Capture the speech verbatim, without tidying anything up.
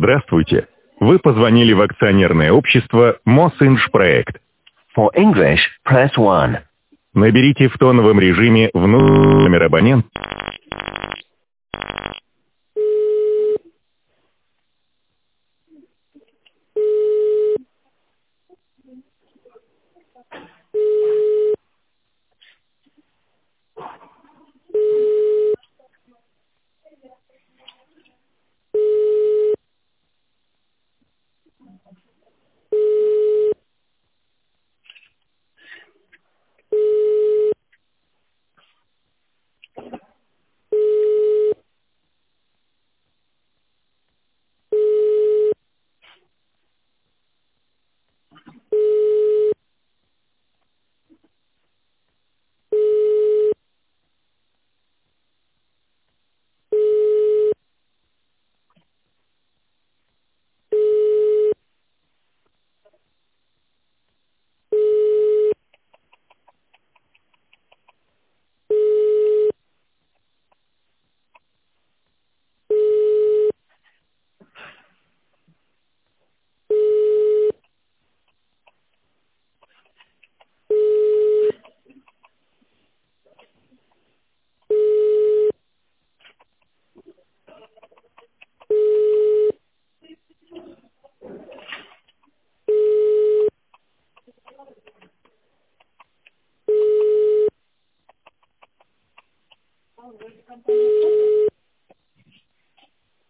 Здравствуйте. Вы позвонили в акционерное общество Мосинжпроект. For English, press one. Наберите в тоновом режиме внутренний номер абонента.